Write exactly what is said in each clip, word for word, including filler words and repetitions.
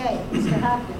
Okay, Mister Hopkins.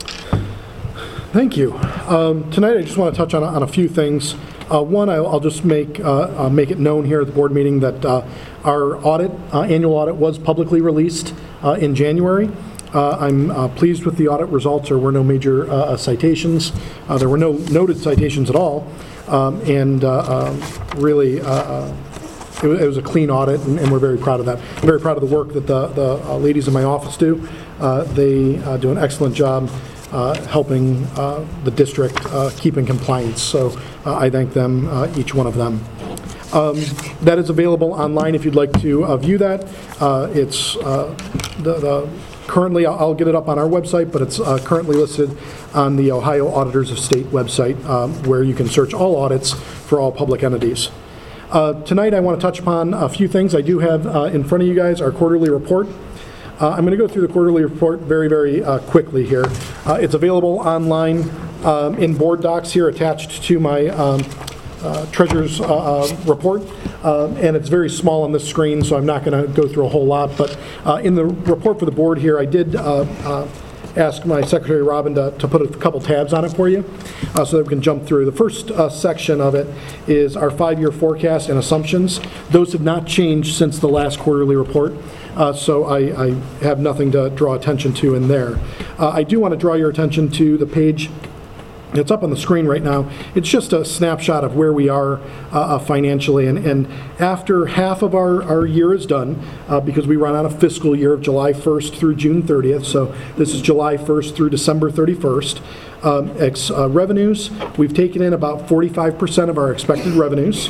Thank you. Um, tonight I just want to touch on, on a few things. Uh, one, I'll, I'll just make uh, uh, make it known here at the board meeting that uh, our audit, uh, annual audit, was publicly released uh, in January. Uh, I'm uh, pleased with the audit results. There were no major uh, citations. Uh, there were no noted citations at all, um, and uh, um, really, uh, uh, it, was, it was a clean audit, and, and we're very proud of that. I'm very proud of the work that the, the uh, ladies in my office do. Uh, they uh, do an excellent job Uh, helping uh, the district uh, keep in compliance. So uh, I thank them, uh, each one of them. Um, that is available online if you'd like to uh, view that. Uh, it's uh, the, the currently, I'll, I'll get it up on our website, but it's uh, currently listed on the Ohio Auditors of State website, um, where you can search all audits for all public entities. Uh, tonight I want to touch upon a few things. I do have uh, in front of you guys our quarterly report. Uh, I'm going to go through the quarterly report very, very uh, quickly here. Uh, it's available online um, in board docs here attached to my um, uh, treasurer's uh, uh, report, uh, and it's very small on the screen, so I'm not going to go through a whole lot. But uh, in the report for the board here, I did uh, uh, ask my secretary, Robin, to, to put a couple tabs on it for you uh, so that we can jump through. The first uh, section of it is our five-year forecast and assumptions. Those have not changed since the last quarterly report. Uh, so I, I have nothing to draw attention to in there. Uh, I do want to draw your attention to the page. It's up on the screen right now. It's just a snapshot of where we are uh, financially. And, and after half of our, our year is done, uh, because we run on a fiscal year of July first through June thirtieth, so this is July first through December thirty-first. Um, ex, uh, revenues, we've taken in about forty-five percent of our expected revenues.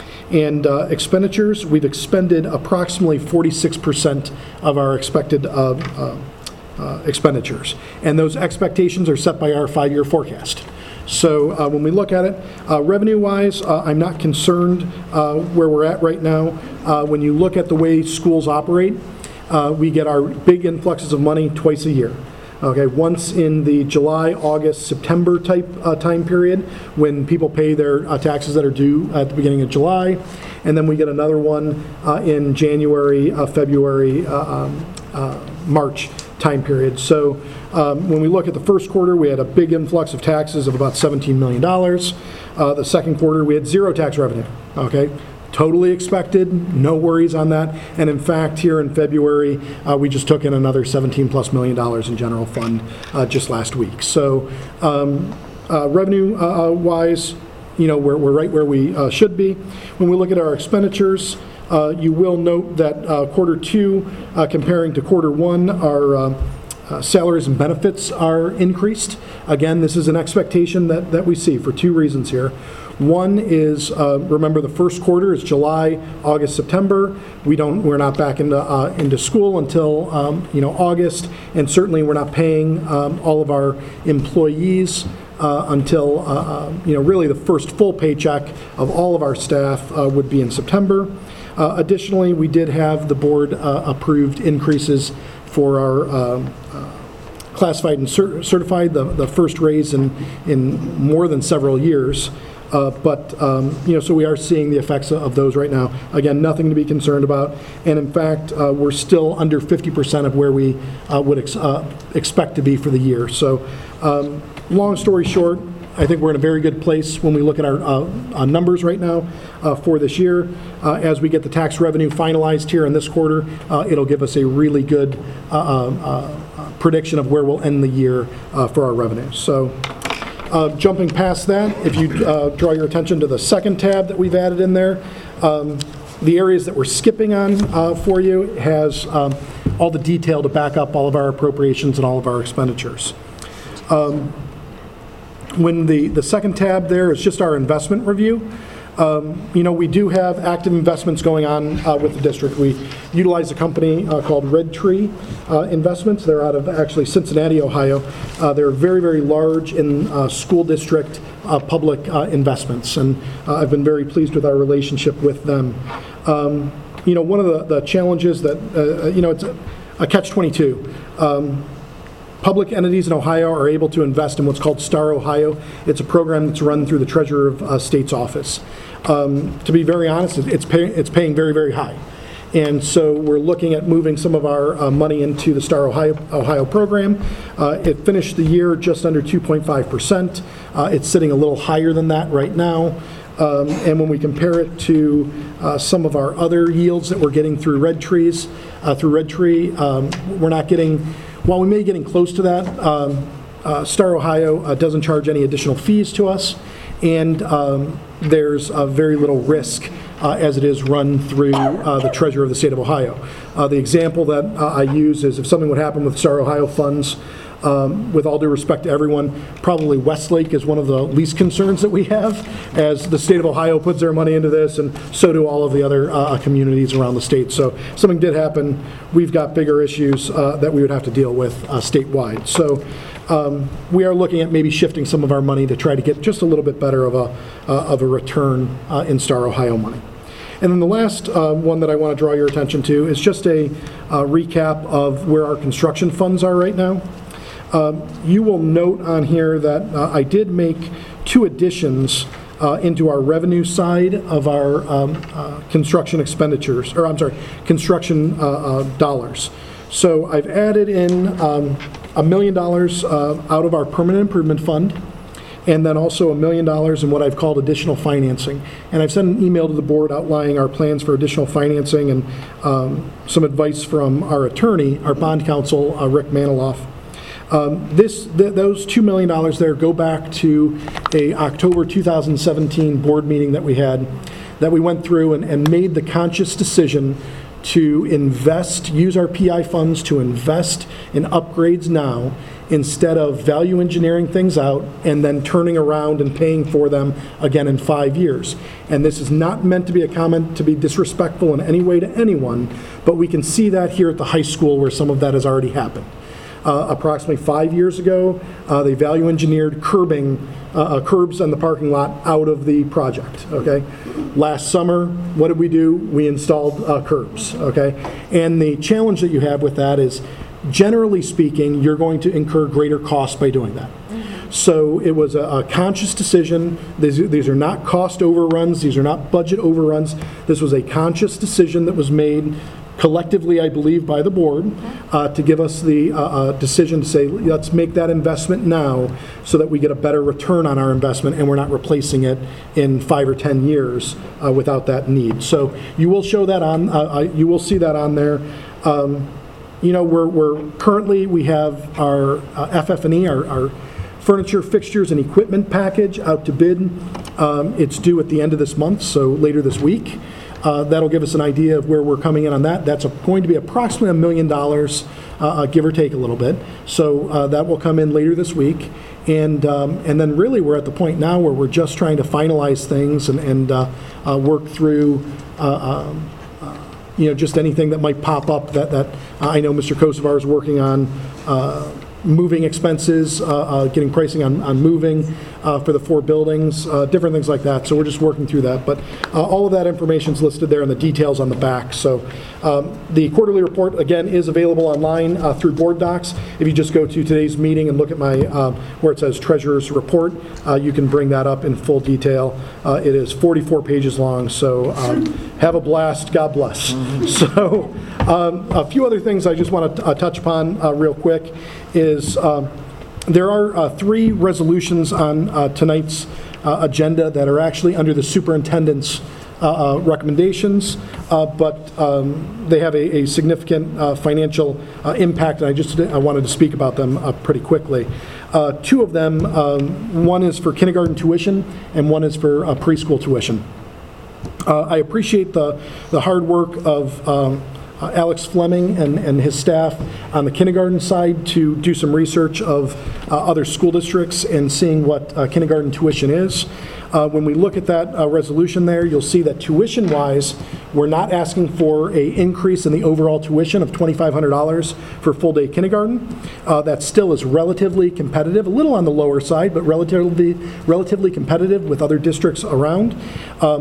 And uh, expenditures, we've expended approximately forty-six percent of our expected uh, uh, uh, expenditures. And those expectations are set by our five-year forecast. So uh, when we look at it, uh, revenue-wise, uh, I'm not concerned uh, where we're at right now. Uh, when you look at the way schools operate, uh, we get our big influxes of money twice a year. Okay, once in the July, August, September type uh, time period when people pay their uh, taxes that are due at the beginning of July, and then we get another one uh, in January, uh, February, uh, um, uh, March time period. So um, when we look at the first quarter, we had a big influx of taxes of about seventeen million dollars. Uh, the second quarter, we had zero tax revenue. Okay. Totally expected, no worries on that. And in fact, here in February, uh, we just took in another seventeen plus million dollars in general fund uh, just last week. So um, uh, revenue uh, wise, you know, we're, we're right where we uh, should be. When we look at our expenditures, uh, you will note that uh, quarter two, uh, comparing to quarter one, our uh, uh, salaries and benefits are increased. Again, this is an expectation that, that we see for two reasons here. One is, uh, remember, the first quarter is July, August, September. We don't, we're not back into uh, into school until um, you know, August, and certainly we're not paying um, all of our employees uh, until uh, uh, you know, really the first full paycheck of all of our staff uh, would be in September. Uh, additionally, we did have the board uh, approved increases for our uh, uh, classified and cert certified, the the first raise in in more than several years. Uh, but, um, you know, so we are seeing the effects of those right now. Again, nothing to be concerned about. And in fact, uh, we're still under fifty percent of where we uh, would ex uh, expect to be for the year. So um, long story short, I think we're in a very good place when we look at our uh, uh, numbers right now uh, for this year. Uh, as we get the tax revenue finalized here in this quarter, uh, it'll give us a really good uh, uh, uh, prediction of where we'll end the year uh, for our revenue. So. Uh, jumping past that, if you uh, draw your attention to the second tab that we've added in there, um, the areas that we're skipping on uh, for you has um, all the detail to back up all of our appropriations and all of our expenditures. Um, when the, the second tab there is just our investment review, Um, you know, we do have active investments going on uh, with the district. We utilize a company uh, called Red Tree uh, Investments. They're out of actually Cincinnati, Ohio. Uh, they're very, very large in uh, school district uh, public uh, investments, and uh, I've been very pleased with our relationship with them. Um, you know, one of the, the challenges that, uh, you know, it's a, a catch twenty-two. Um, Public entities in Ohio are able to invest in what's called Star Ohio. It's a program that's run through the Treasurer of uh, State's office. Um, to be very honest, it's, pay, it's paying very, very high. And so we're looking at moving some of our uh, money into the Star Ohio, Ohio program. Uh, it finished the year just under two point five percent. Uh, it's sitting a little higher than that right now. Um, and when we compare it to uh, some of our other yields that we're getting through Red Trees, uh, through Red Tree, um, we're not getting, while we may be getting close to that, um, uh, Star Ohio uh, doesn't charge any additional fees to us, and um, there's uh, very little risk uh, as it is run through uh, the Treasurer of the State of Ohio. Uh, the example that uh, I use is if something would happen with Star Ohio funds, Um, with all due respect to everyone, probably Westlake is one of the least concerns that we have, as the state of Ohio puts their money into this, and so do all of the other uh, communities around the state. So if something did happen, we've got bigger issues uh, that we would have to deal with uh, statewide. So um, we are looking at maybe shifting some of our money to try to get just a little bit better of a, uh, of a return uh, in Star Ohio money. And then the last uh, one that I want to draw your attention to is just a uh, recap of where our construction funds are right now. Um, you will note on here that uh, I did make two additions uh, into our revenue side of our um, uh, construction expenditures, or I'm sorry, construction uh, uh, dollars. So I've added in um, a million dollars uh, out of our permanent improvement fund, and then also a million dollars in what I've called additional financing. And I've sent an email to the board outlining our plans for additional financing and um, some advice from our attorney, our bond counsel, uh, Rick Maniloff. Um, this, th those two million dollars there go back to a October two thousand seventeen board meeting that we had, that we went through and, and made the conscious decision to invest, use our P I funds to invest in upgrades now, instead of value engineering things out and then turning around and paying for them again in five years. And this is not meant to be a comment to be disrespectful in any way to anyone, but we can see that here at the high school where some of that has already happened. Uh, approximately five years ago, uh, they value engineered curbing, uh, uh, curbs in the parking lot out of the project, okay? Last summer, what did we do? We installed uh, curbs, okay? And the challenge that you have with that is, generally speaking, you're going to incur greater costs by doing that. So it was a, a conscious decision. These, these are not cost overruns. These are not budget overruns. This was a conscious decision that was made collectively, I believe, by the board uh, to give us the uh, uh, decision to say, let's make that investment now so that we get a better return on our investment and we're not replacing it in five or ten years uh, without that need. So you will show that on, uh, you will see that on there. Um, you know, we're, we're currently, we have our uh, F F and E, our, our furniture, fixtures, and equipment package out to bid. Um, it's due at the end of this month, so later this week. Uh, that'll give us an idea of where we're coming in on that. That's a, going to be approximately a million dollars, uh, give or take a little bit. So uh, that will come in later this week. And, um, and then really we're at the point now where we're just trying to finalize things and, and uh, uh, work through uh, um, uh, you know, just anything that might pop up that, that uh, I know Mister Kosovar is working on. Uh, moving expenses, uh, uh, getting pricing on, on moving uh, for the four buildings, uh, different things like that. So we're just working through that. But uh, all of that information is listed there and the details on the back. So um, the quarterly report, again, is available online uh, through board docs. If you just go to today's meeting and look at my, uh, where it says Treasurer's Report, uh, you can bring that up in full detail. Uh, it is forty-four pages long, so um, have a blast. God bless. Mm-hmm. So um, a few other things I just want to uh, touch upon uh, real quick is um, there are uh, three resolutions on uh, tonight's uh, agenda that are actually under the superintendent's uh, uh, recommendations, uh, but um, they have a, a significant uh, financial uh, impact, and I just I wanted to speak about them uh, pretty quickly. Uh, two of them, um, one is for kindergarten tuition, and one is for uh, preschool tuition. Uh, I appreciate the, the hard work of um, Uh, Alex Fleming and, and his staff on the kindergarten side to do some research of uh, other school districts and seeing what uh, kindergarten tuition is. Uh, when we look at that uh, resolution there, you'll see that tuition-wise, we're not asking for a increase in the overall tuition of twenty-five hundred dollars for full-day kindergarten. Uh, that still is relatively competitive, a little on the lower side, but relatively, relatively competitive with other districts around. Um,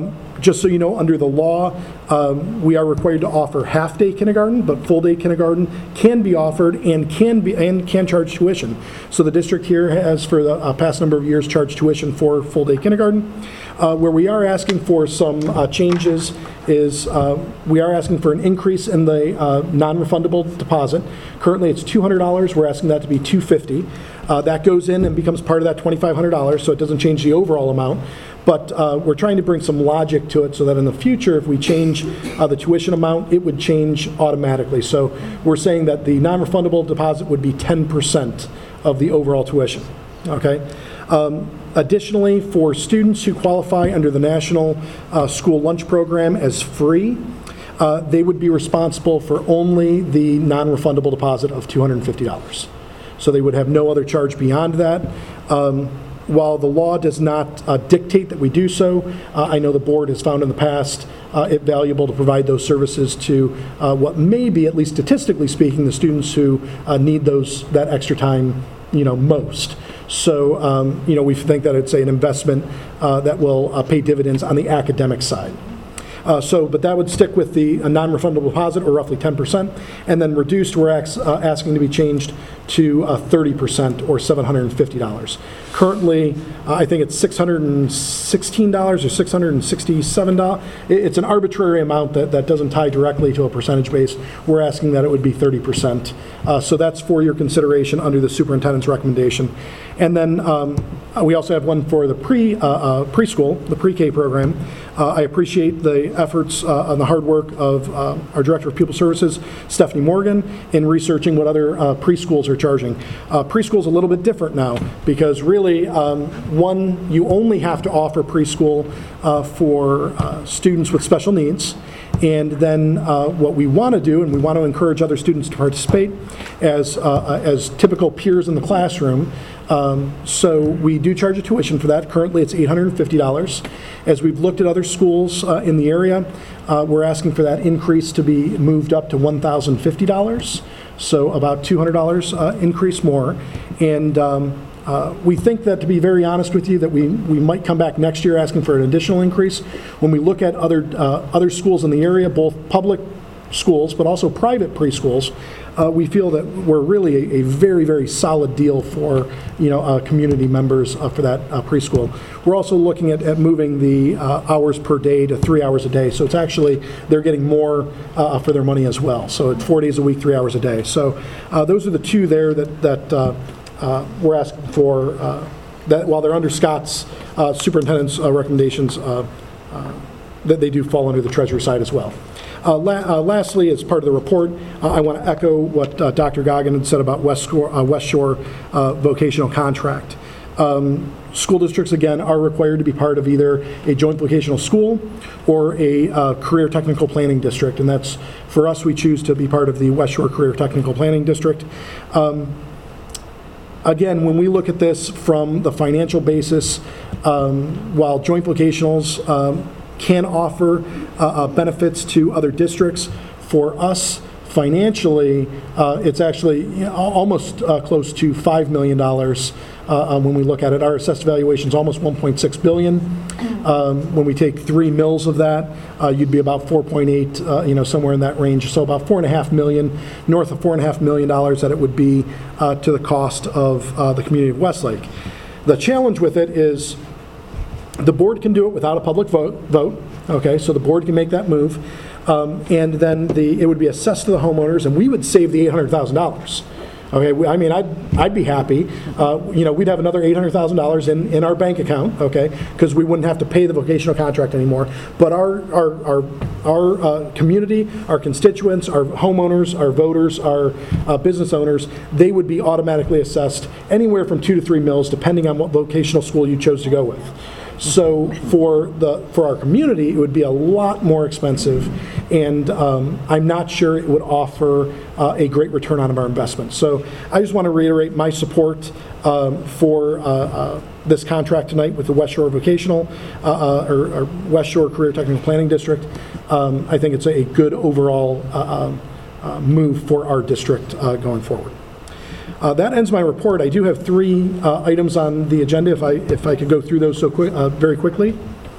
just so you know, under the law, um, we are required to offer half-day kindergarten, but full-day kindergarten can be offered and can be and can charge tuition. So the district here has, for the uh, past number of years, charged tuition for full-day kindergarten. Uh, where we are asking for some uh, changes is uh, we are asking for an increase in the uh, non-refundable deposit. Currently, it's two hundred dollars. We're asking that to be two hundred fifty dollars. Uh, that goes in and becomes part of that twenty-five hundred dollars, so it doesn't change the overall amount. But uh, we're trying to bring some logic to it so that in the future, if we change uh, the tuition amount, it would change automatically. So we're saying that the non-refundable deposit would be ten percent of the overall tuition. Okay. Um, additionally, for students who qualify under the National uh, School Lunch Program as free, uh, they would be responsible for only the non-refundable deposit of two hundred fifty dollars. So they would have no other charge beyond that. Um, while the law does not uh, dictate that we do so, uh, I know the board has found in the past uh, it valuable to provide those services to uh, what may be, at least statistically speaking, the students who uh, need those that extra time, you know, most. So, um, you know, we think that it's an investment uh, that will uh, pay dividends on the academic side. Uh, so, but that would stick with the uh, non-refundable deposit, or roughly ten percent, and then reduced, we're ax, uh, asking to be changed to uh, thirty percent, or seven hundred fifty dollars. Currently, uh, I think it's six hundred sixteen dollars or six hundred sixty-seven dollars. It's an arbitrary amount that, that doesn't tie directly to a percentage base. We're asking that it would be thirty percent. Uh, so that's for your consideration under the superintendent's recommendation. And then um, we also have one for the pre, uh, uh, preschool, the pre-K program. Uh, I appreciate the efforts uh, and the hard work of uh, our Director of Pupil Services, Stephanie Morgan, in researching what other uh, preschools are charging. Uh, preschool is a little bit different now because really, um, one, you only have to offer preschool uh, for uh, students with special needs. And then uh, what we want to do, and we want to encourage other students to participate as, uh, as typical peers in the classroom. Um, so we do charge a tuition for that. Currently it's eight hundred fifty dollars. As we've looked at other schools uh, in the area, uh, we're asking for that increase to be moved up to one thousand fifty dollars. So about two hundred dollars uh, increase more. And um, Uh, we think that, to be very honest with you, that we, we might come back next year asking for an additional increase. When we look at other, uh, other schools in the area, both public schools but also private preschools, uh, we feel that we're really a, a very, very solid deal for, you know, uh, community members uh, for that uh, preschool. We're also looking at, at moving the uh, hours per day to three hours a day. So it's actually, they're getting more uh, for their money as well. So it's four days a week, three hours a day. So uh, those are the two there that, that uh, Uh, we're asking for, uh, that while they're under Scott's uh, superintendent's uh, recommendations, uh, uh, that they do fall under the Treasury side as well. Uh, la uh, lastly, as part of the report, uh, I want to echo what uh, Doctor Goggin had said about West Shore, uh, West Shore uh, vocational contract. Um, school districts, again, are required to be part of either a joint vocational school or a uh, career technical planning district, and that's, for us, we choose to be part of the West Shore Career Technical Planning District. Um, Again, when we look at this from the financial basis, um, while joint vocationals um, can offer uh, uh, benefits to other districts, for us financially, uh, it's actually, you know, almost uh, close to five million dollars uh, um, when we look at it. Our assessed valuation is almost one point six billion dollars. Um, when we take three mills of that, uh, you'd be about four point eight, uh, you know, somewhere in that range. So about four and a half million, north of four and a half million dollars that it would be uh, to the cost of uh, the community of Westlake. The challenge with it is the board can do it without a public vote. Vote, okay, so the board can make that move, um, and then the it would be assessed to the homeowners, and we would save the eight hundred thousand dollars. Okay, I mean, I'd, I'd be happy. Uh, you know, we'd have another eight hundred thousand dollars in, in our bank account, okay, because we wouldn't have to pay the vocational contract anymore. But our, our, our, our uh, community, our constituents, our homeowners, our voters, our uh, business owners, they would be automatically assessed anywhere from two to three mills, depending on what vocational school you chose to go with. So for the for our community, it would be a lot more expensive, and um, I'm not sure it would offer uh, a great return on our investment. So I just want to reiterate my support um, for uh, uh, this contract tonight with the West Shore Vocational uh, uh, or, or West Shore Career Technical Planning District. Um, I think it's a good overall uh, uh, move for our district uh, going forward. Uh, that ends my report. I do have three uh, items on the agenda, if I if I could go through those so quick, uh, very quickly.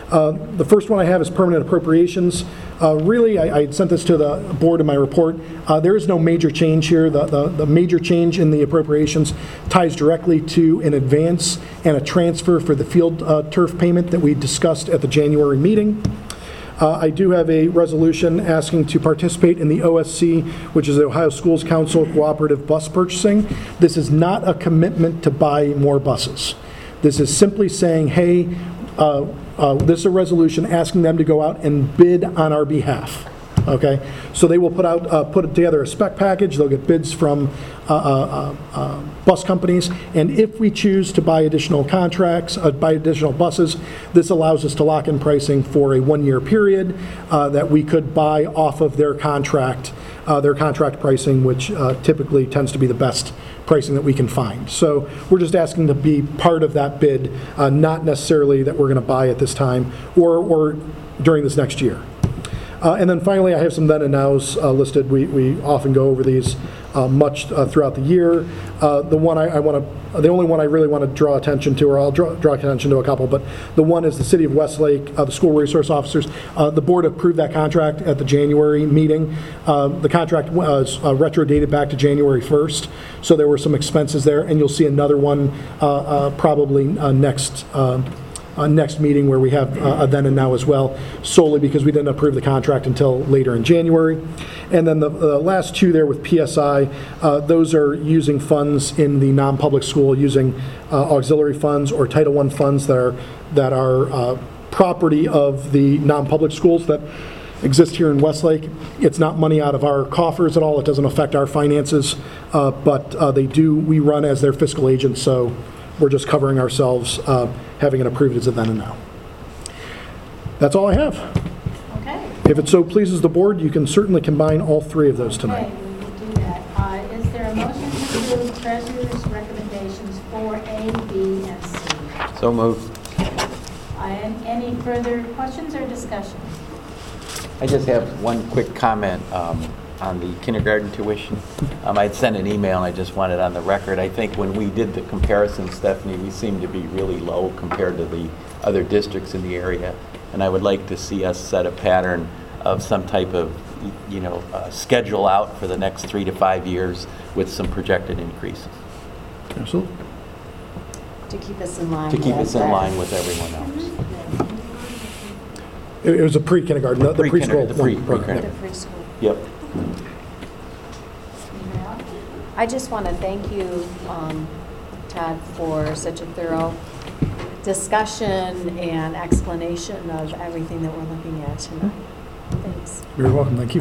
Uh, The first one I have is permanent appropriations. Uh, Really, I I sent this to the board in my report. Uh, There is no major change here. The the the major change in the appropriations ties directly to an advance and a transfer for the field uh, turf payment that we discussed at the January meeting. Uh, I do have a resolution asking to participate in the O S C, which is the Ohio Schools Council Cooperative Bus Purchasing. This is not a commitment to buy more buses. This is simply saying, hey, uh, uh, this is a resolution asking them to go out and bid on our behalf. Okay, so they will put out, uh, put together a spec package. They'll get bids from uh, uh, uh, bus companies, and if we choose to buy additional contracts, uh, buy additional buses, this allows us to lock in pricing for a one-year period uh, that we could buy off of their contract, uh, their contract pricing, which uh, typically tends to be the best pricing that we can find. So we're just asking to be part of that bid, uh, not necessarily that we're going to buy at this time or or during this next year. Uh, And then finally, I have some then and nows uh, listed. We we often go over these uh, much uh, throughout the year. Uh, The one I want to, the only one I really want to draw attention to, or I'll draw draw attention to a couple, but the one is the City of Westlake, uh, the school resource officers. Uh, The board approved that contract at the January meeting. Uh, The contract was uh, retro dated back to January first, so there were some expenses there, and you'll see another one uh, uh, probably uh, next uh, Uh, next meeting where we have uh, a then and now as well, solely because we didn't approve the contract until later in January. And then the uh, last two there with P S I, uh, those are using funds in the non-public school, using uh, auxiliary funds or Title I funds that are, that are uh, property of the non-public schools that exist here in Westlake. It's not money out of our coffers at all. It doesn't affect our finances, uh, but uh, they do, we run as their fiscal agents, so we're just covering ourselves, uh, having it approved as a then and now. That's all I have. Okay. If it so pleases the board, you can certainly combine all three of those tonight. Okay, we will do that. Uh, Is there a motion to approve treasurer's recommendations for A, B, and C? So moved. Uh, and Any further questions or discussion? I just have one quick comment um, on the kindergarten tuition. Um, I'd sent an email, and I just wanted on the record. I think when we did the comparison, Stephanie, we seemed to be really low compared to the other districts in the area. And I would like to see us set a pattern of some type of, you know, uh, schedule out for the next three to five years with some projected increases. Absolutely. To keep us in line. To keep with us in that. line with everyone else. It it was a pre-kindergarten, the the Pre-kinder- preschool. the pre- one program. The pre-kinder. preschool. Yep. I just want to thank you, um, Todd, for such a thorough discussion and explanation of everything that we're looking at tonight. Thanks. You're welcome, thank you.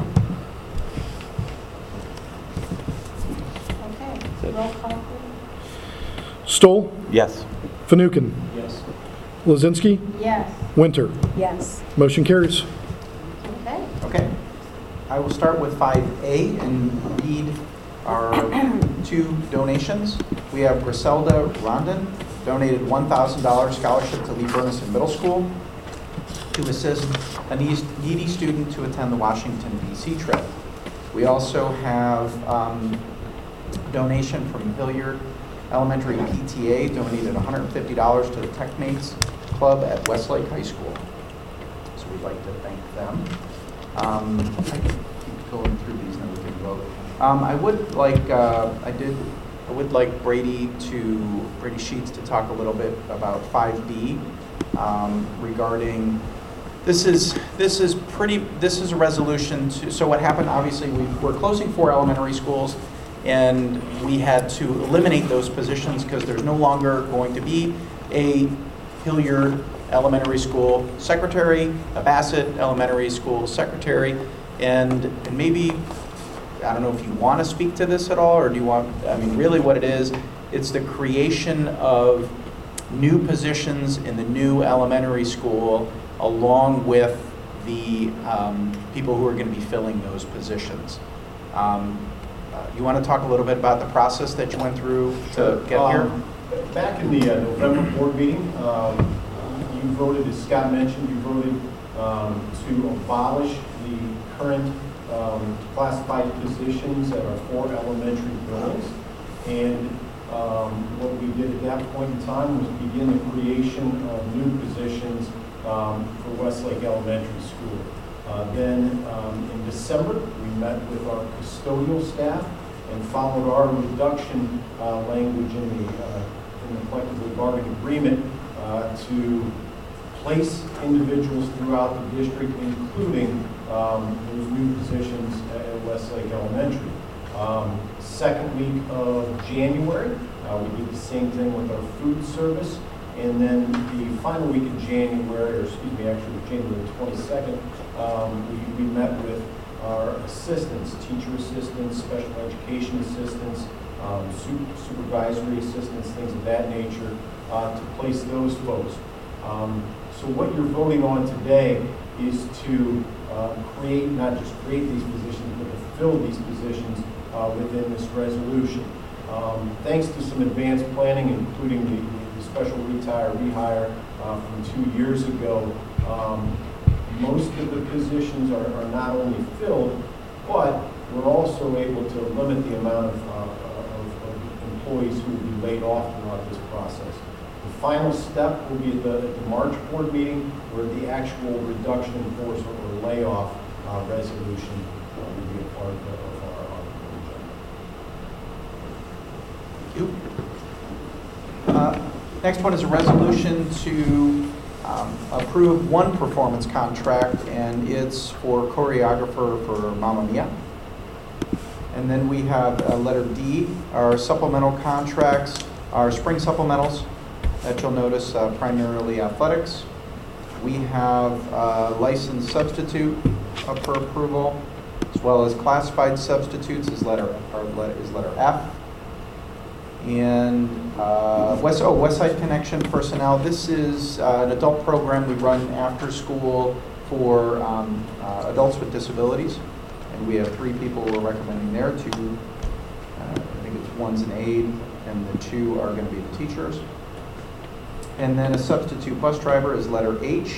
Okay, Good. roll call, please. Stoll, Yes. Fanouken, Yes. Lozinski, Yes. Winter. Yes. Motion carries. Okay. Okay. I will start with five A and read our two donations. We have Griselda Rondon donated one thousand dollars scholarship to Lee Bernison Middle School to assist a needy student to attend the Washington, D C trip. We also have um, donation from Hilliard Elementary P T A, donated one hundred fifty dollars to the TechMates Club at Westlake High School. So we'd like to thank them. Um, I can keep going through these and then we can vote. Um, I would like, uh, I did, I would like Brady to, Brady Sheets to talk a little bit about five B um, regarding, this is, this is pretty, this is a resolution to, so what happened, obviously, we, we're closing four elementary schools, and we had to eliminate those positions because there's no longer going to be a Hilliard Elementary School secretary, a Bassett Elementary School secretary, and, and maybe, I don't know if you want to speak to this at all, or do you want, I mean, really what it is, it's the creation of new positions in the new elementary school along with the um, people who are going to be filling those positions. Um, uh, you want to talk a little bit about the process that you went through to get um, here? Back in the uh, November board meeting, um, you voted, as Scott mentioned, you voted um, to abolish the current um, classified positions at our four elementary buildings. And um, what we did at that point in time was begin the creation of new positions um, for Westlake Elementary School. Uh, Then um, in December, we met with our custodial staff and followed our reduction uh, language in the, uh, in the collectively bargained agreement uh, to place individuals throughout the district, including um, those new positions at Westlake Elementary. Um, second week of January, uh, we did the same thing with our food service. And then the final week of January, or excuse me, actually January twenty-second, um, we, we met with our assistants, teacher assistants, special education assistants, um, super, supervisory assistants, things of that nature, uh, to place those folks. Um, so what you're voting on today is to uh, create, not just create these positions, but to fill these positions uh, within this resolution. Um, thanks to some advanced planning, including the, the special retire, rehire uh, from two years ago, um, most of the positions are, are not only filled, but we're also able to limit the amount of, uh, of, of employees who will be laid off throughout this process. The final step will be at the, at the March board meeting, where the actual reduction in force or layoff uh, resolution uh, will be a part of, the, of our, our agenda. Thank you. Uh, next one is a resolution to um, approve one performance contract, and it's for choreographer for Mamma Mia. And then we have uh, letter D, our supplemental contracts, our spring supplementals that you'll notice uh, primarily athletics. We have uh, licensed substitute up for approval, as well as classified substitutes is letter, or letter, is letter F. And uh, West, oh, Westside Connection personnel. This is uh, an adult program we run after school for um, uh, adults with disabilities. And we have three people we're recommending there. Two, uh, I think it's one's an aide, and the two are going to be the teachers. And then a substitute bus driver is letter H.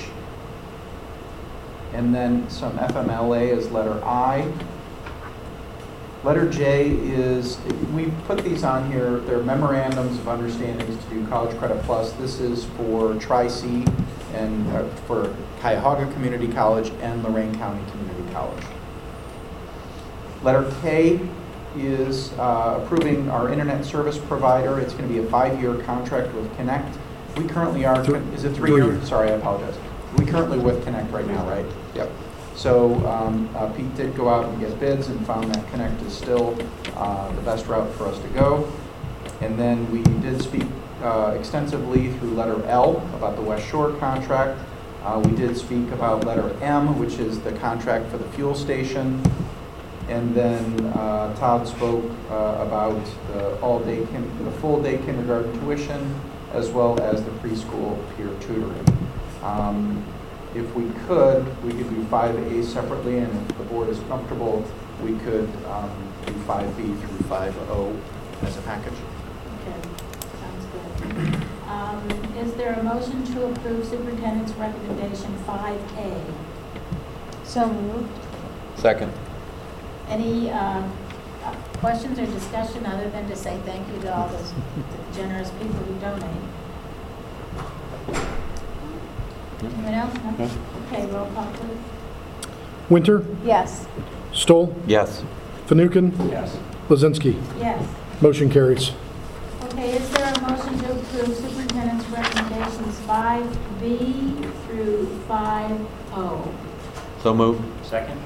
And then some F M L A is letter I. Letter J is, we put these on here, they're memorandums of understandings to do College Credit Plus. This is for Tri-C and uh, for Cuyahoga Community College and Lorain County Community College. Letter K is uh, approving our internet service provider. It's going to be a five-year contract with Connect. We currently are, is it three years? Sorry, I apologize. We currently with Connect right now, right? Yep. So um, uh, Pete did go out and get bids and found that Connect is still uh, the best route for us to go. And then we did speak uh, extensively through letter L about the West Shore contract. Uh, we did speak about letter M, which is the contract for the fuel station. And then uh, Todd spoke uh, about the all-day, the full-day kindergarten tuition, as well as the preschool peer tutoring. Um, if we could, we could do five A separately, and if the board is comfortable, we could um, do five B through five O as a package. Okay, sounds good. Um, is there a motion to approve superintendent's recommendation five A? So moved. Second. Any uh, uh, questions or discussion other than to say thank you to all those generous people who donate? Anyone else? No? Okay, roll call please. Winter, Yes. Stoll, Yes. Fanouken, Yes. Lizinski. Yes. Motion carries. Okay, is there a motion to approve superintendent's recommendations five B through five O? So moved. Second?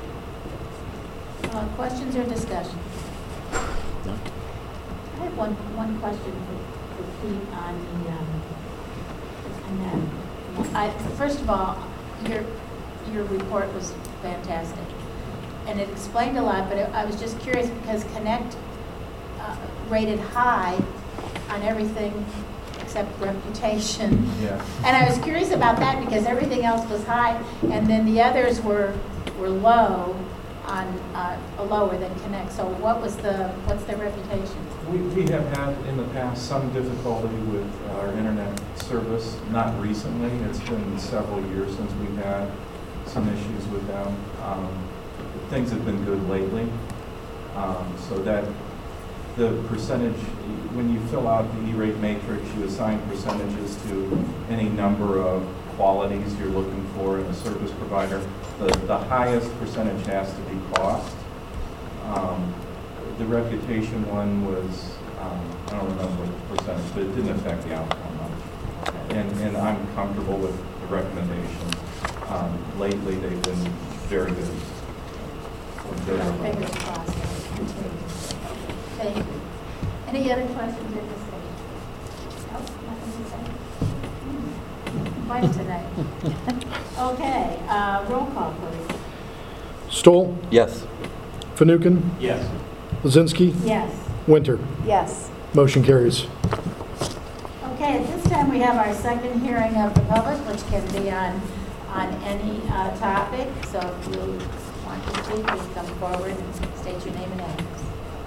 Uh, questions or discussion? No. I have one, one question for, for Pete on the, um, on that. I, first of all, your, your report was fantastic. And it explained a lot, but it, I was just curious because Connect uh, rated high on everything except reputation. Yeah. And I was curious about that because everything else was high, and then the others were were low on uh, lower than Connect. So what was the what's their reputation? We, we have had in the past some difficulty with our internet service, not recently. It's been several years since we've had some issues with them. Um, things have been good lately. Um, so that the percentage, when you fill out the E-rate matrix, you assign percentages to any number of qualities you're looking for in a service provider. The, the highest percentage has to be cost. Um, the reputation one was, um, I don't remember what the percentage, but it didn't affect the outcome much. And, and I'm comfortable with the recommendation. Um, lately, they've been very good. Fingers crossed. Thank you. Any other questions at this stage? No, nothing to say? Hmm. Fine tonight. Okay, uh, roll call, please. Stoll, Yes. Fanouken, Yes. Lizinski, Yes. Winter. Yes. Motion carries. Okay, at this time, we have our second hearing of the public, which can be on, on any uh, topic. So if you want to speak, please come forward and state your name and address.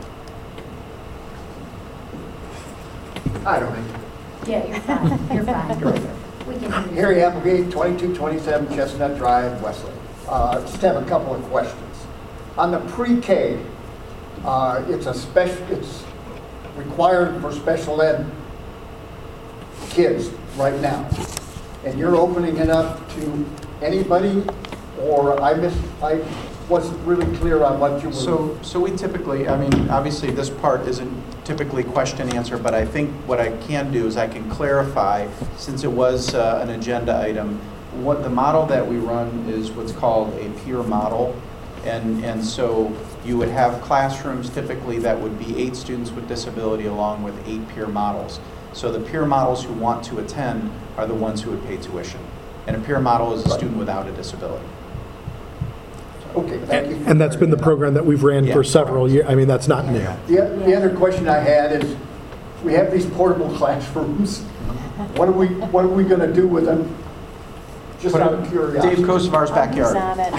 I don't know. Yeah, you're fine, you're fine. We can hear you. Harry Applegate, twenty-two twenty-seven Chestnut Drive, Wesley. Uh, Just have a couple of questions. On the pre-K, uh, it's a special, it's required for special ed kids right now. And you're opening it up to anybody, or I missed, I wasn't really clear on what you were. So, so we typically, I mean, obviously this part isn't typically question answer, but I think what I can do is I can clarify, since it was uh, an agenda item, what the model that we run is what's called a peer model. And, and so you would have classrooms typically that would be eight students with disability along with eight peer models. So the peer models who want to attend are the ones who would pay tuition. And a peer model is a student without a disability. Okay, thank you. And that's been the program that we've ran for Yeah. several years. I mean, that's not new. The, the other question I had is, we have these portable classrooms. What are we, what are we going to do with them? Just Put out it- of curiosity. Dave Kosovar's backyard. He's on it.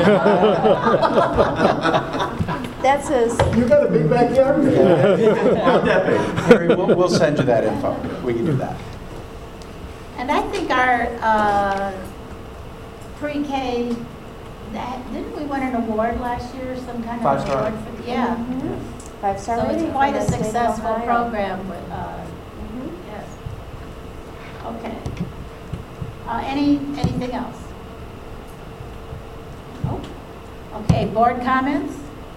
That's his. You got a big backyard? Harry, we'll, we'll send you that info. We can do that. And I think our uh, pre-K, that, didn't we win an award last year, some kind of Five star. award? For, yeah. Five-star So rating it's quite from a the state of successful Ohio. program. With, uh, Mhm. yes. Okay. Uh, any anything else? No. Okay. Board comments.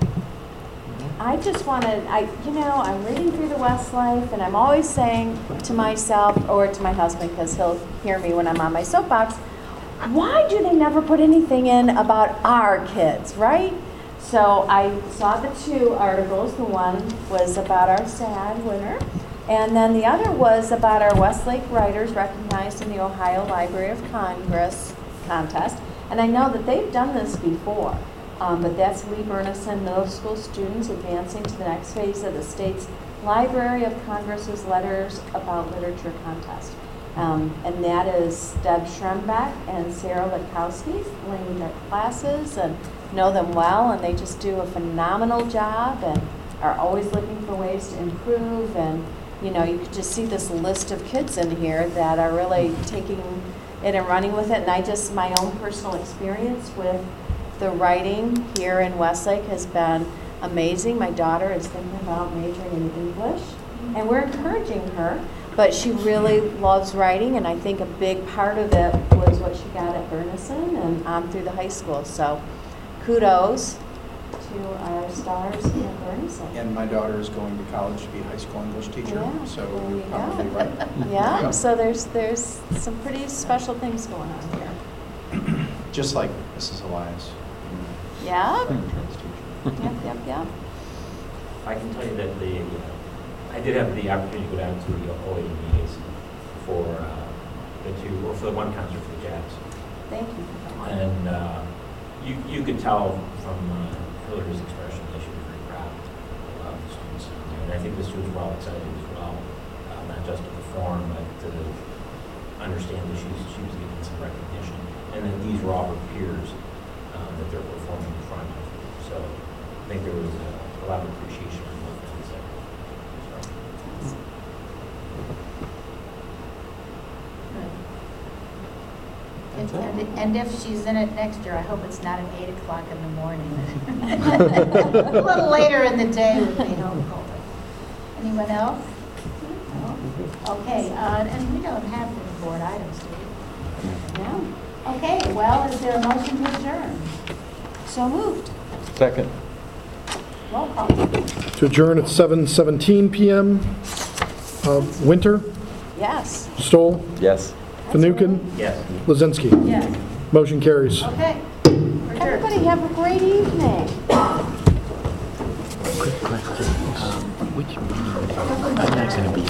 I just wanted, I, you know, I'm reading through the Westlife, and I'm always saying to myself, or to my husband, because he'll hear me when I'm on my soapbox, why do they never put anything in about our kids, right? So I saw the two articles. The one was about our sad winner, and then the other was about our Westlake writers recognized in the Ohio Library of Congress contest. And I know that they've done this before. Um, but that's Lee Burnison Middle School students advancing to the next phase of the state's Library of Congress's Letters About Literature contest. Um, and that is Deb Schrembeck and Sarah Litkowski leading their classes and know them well, and they just do a phenomenal job and are always looking for ways to improve. And you know, you could just see this list of kids in here that are really taking it and running with it. And I just, my own personal experience with the writing here in Westlake has been amazing. My daughter is thinking about majoring in English, and we're encouraging her, but she really loves writing, and I think a big part of it was what she got at Burnison and on through the high school. So kudos to our stars at Burnison. And my daughter is going to college to be a high school English teacher, Yeah, so there you you're probably go. right. Yeah, so there's there's some pretty special things going on here. Just like Missus Elias. Yeah, Insurance teacher. yep, yep, yep. I can tell you that the, uh, I did have the opportunity to go down to the O A meetings for uh, the two, or for the one concert for the Jazz. Thank you. And uh, you, you could tell from uh, Hillary's expression that she was very proud of the students. And I think the students were all excited as well, uh, not just to perform, but to understand that she was, she was getting some recognition. And that these were all her peers um, that they're performing in front of. So I think there was a, a lot of appreciation on both ends there. So. If, and, and if she's in it next year, I hope it's not at eight o'clock in the morning. A little later in the day would be helpful. Anyone else? No? Okay, uh, and we don't have any board items, do we? Yeah. Okay, well, is there a motion to adjourn? So moved. Second. Roll call. To adjourn at seven seventeen p.m. Uh, Winter, Yes. Stoll, Yes. Fanouken, Yes. Lazinski. Yes, Motion carries. okay. Adjourn. Everybody have a great evening. Quick question. Um, which meeting? I'm not going to be